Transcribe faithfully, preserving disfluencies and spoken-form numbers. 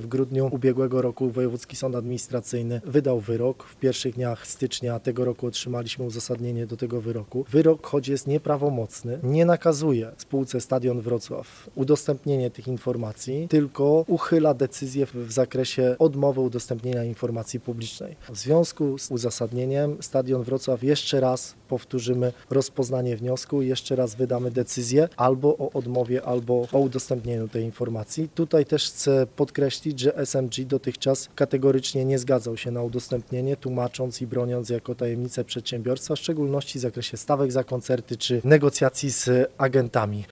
grudniu ubiegłego roku Wojewódzki Sąd Administracyjny wydał wyrok. W pierwszych dniach stycznia tego roku otrzymaliśmy uzasadnienie do tego wyroku. Wyrok, choć jest nieprawomocny, nie nakazuje spółce Stadion Wrocław udostępnienie tych informacji, tylko uchyla decyzję w, w zakresie odmowy udostępnienia informacji publicznej. W związku z uzasadnieniem Stadion Wrocław jeszcze raz powtórzymy rozpoznanie wniosku, jeszcze raz wydamy decyzję albo o odmowie, albo o udostępnieniu tej informacji. Tutaj też chcę podkreślić, że S M G dotychczas kategorycznie nie zgadzał się na udostępnienie, tłumacząc i broniąc jako tajemnicę przedsiębiorstwa, w szczególności w zakresie stawek za koncerty czy negocjacji z agentami.